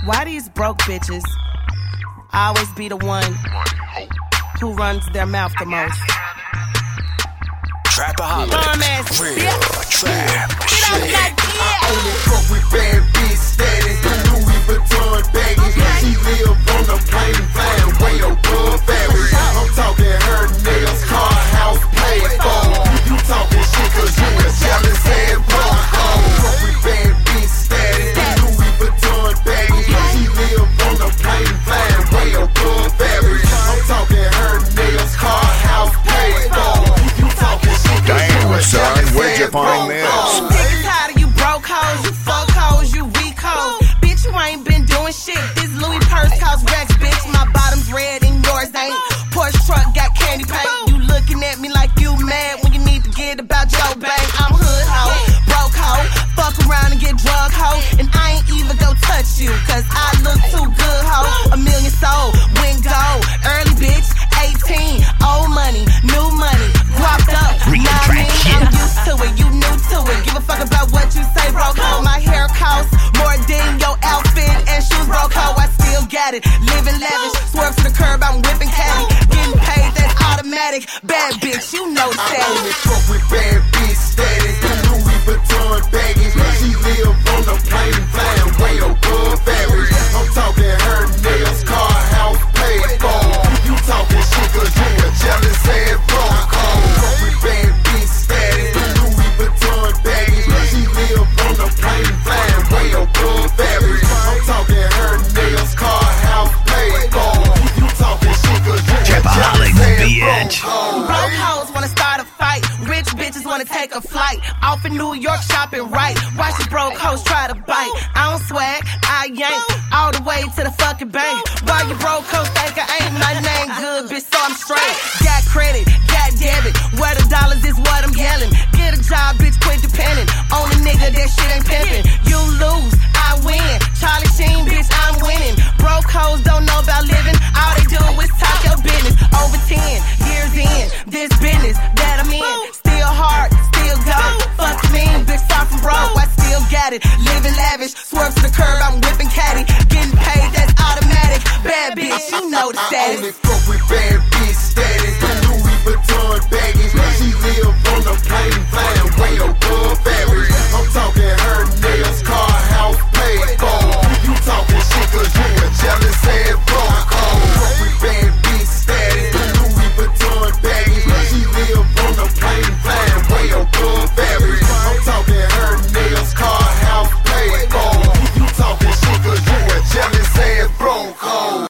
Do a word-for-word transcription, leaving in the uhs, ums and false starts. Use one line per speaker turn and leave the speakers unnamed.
Why these broke bitches always be the one who runs their mouth the most?
Trapaholics, real trap shit.
I only fuck with bad bitch status. Louis Vuitton baggage. She live on the plane, flying way above average. I'm talking her nails, car, house, paid for. You talking shit cause you a jealous ass bro. Fuck with bad bitch status. Louis Vuitton baggage. She live on the plane, flying way above average. I'm talking her nails, car, house, paid for. You talking shit cause you a jealous ass bro.
Where'd you find this?
Broke hoes, you fuck hoes, you weak hoes. Bitch, you ain't been doing shit. This Louis purse costs Rex, bitch. My bottom's red and yours ain't. Porsche truck got candy paint. You looking at me like you mad when you need to get about your bank. I'm hood hoe, broke hoe. Fuck around and get drug hoe. And I ain't even go touch you, cause I look too good hoe. A million sold, win gold. Early bitch, eighteen. Old money, new money. Guapped up, nah I mean, I'm used to it, you new to it. Give a fuck about what you say, broke hoe. My hair costs more than your outfit and shoes, broke hoe. I still got it, living lavish. Swerve to the curb, I'm whipping caddy. Getting paid, that's automatic. Bad bitch, you know
I
status.
only fuck with bad bitch status. Louis Vuitton baggage. She live on the plane, flying way above average. I'm talking her nails, car, house, paid for. You talking shit cause you a jealous ass bro. Fuck with bad bitch status. Louis Vuitton baggage. She live on the plane, flying way above average. I'm talking her nails, car, house, paid for. You talking shit cause you a
Trapaholic,
jealous ass bro.
Broke hoes wanna start a fight. Rich bitches wanna take a flight. Off in New York shopping right. Watch the broke hoes try to bite. I don't swag, I yank all the way to the fucking bank. Why you broke hoes think I ain't my name good, bitch, so I'm straight. Got credit, got debit. Where the dollars is what I'm yelling. Get a job, bitch, quit depending on a nigga that shit ain't pimping. You lose, I win. Charlie Sheen, bitch, I'm winning. Broke hoes don't know about living. All they do is talk your business. Over ten years in this business that I'm in. Still hard, still go. Fuck me, bitch, far from broke. I still got it. Living lavish, swerve to the curb, I'm whipping caddy. Getting paid, that's automatic. Bad bitch, you know the status.
I only fuck with bad bitch status. Louis Vuitton baggage. She live on the plane, flying way above average. I'm talking her nails, car, house.